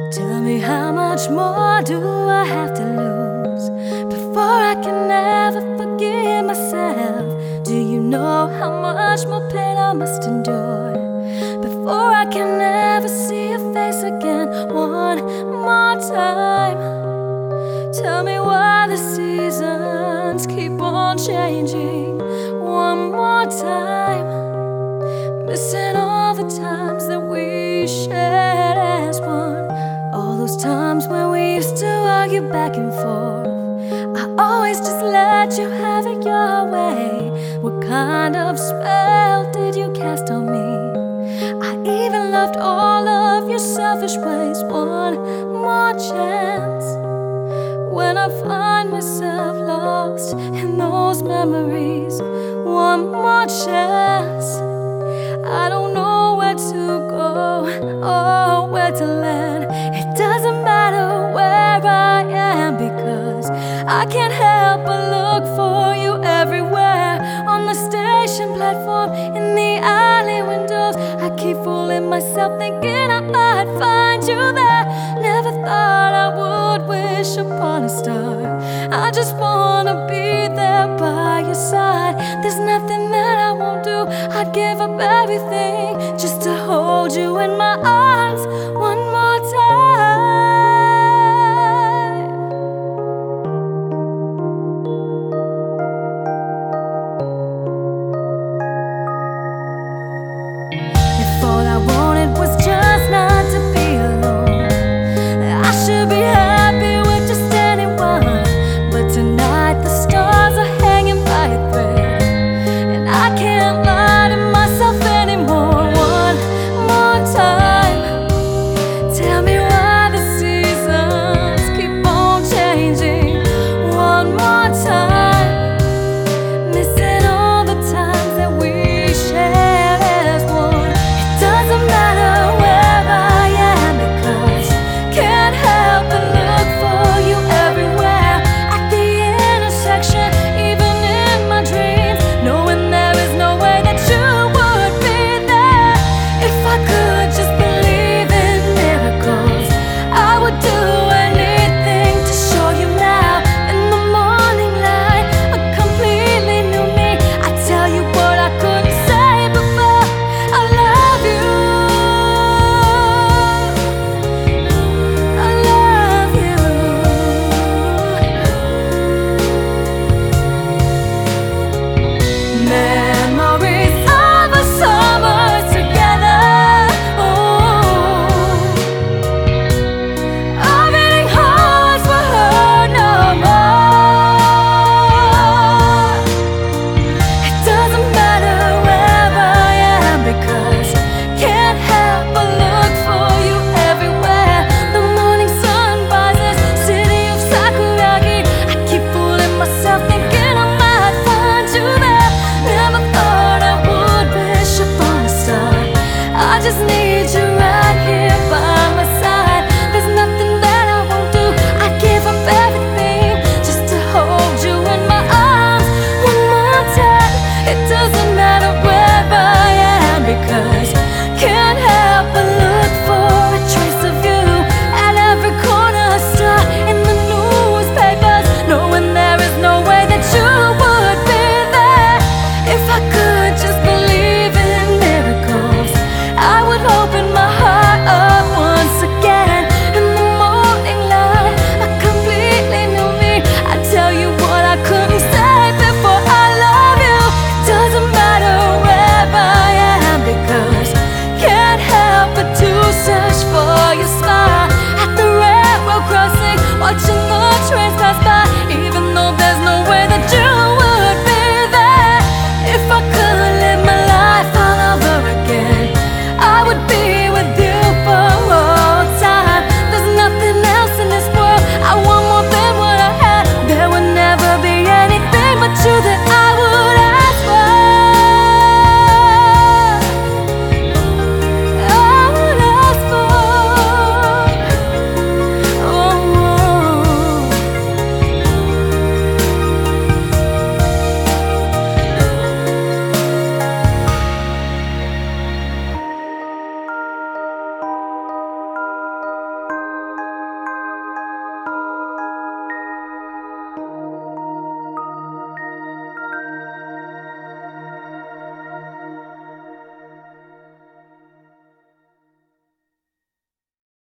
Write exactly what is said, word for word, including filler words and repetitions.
Tell me, how much more do I have to lose before I can ever forgive myself? Do you know how much more pain I must endure before I can ever see your face again one more time? Tell me why the seasons keep on changing one more time, missing all the times that we shared as one. All those times when we used to argue back and forth, I always just let you have it your way. What kind of spell did you cast on me? I even loved all of your selfish ways. One more chance. When I find myself lost in those memories, one more chance. I don't know where to go or where to land. It doesn't matter where I am, because I can't help but look for you everywhere. On the station platform, in the alley windows, I keep fooling myself thinking I might find you there. Never thought I would wish upon a star. I just wanna be there by your side. There's nothing that I won't do. I'd give up everything just to hold you in my arms one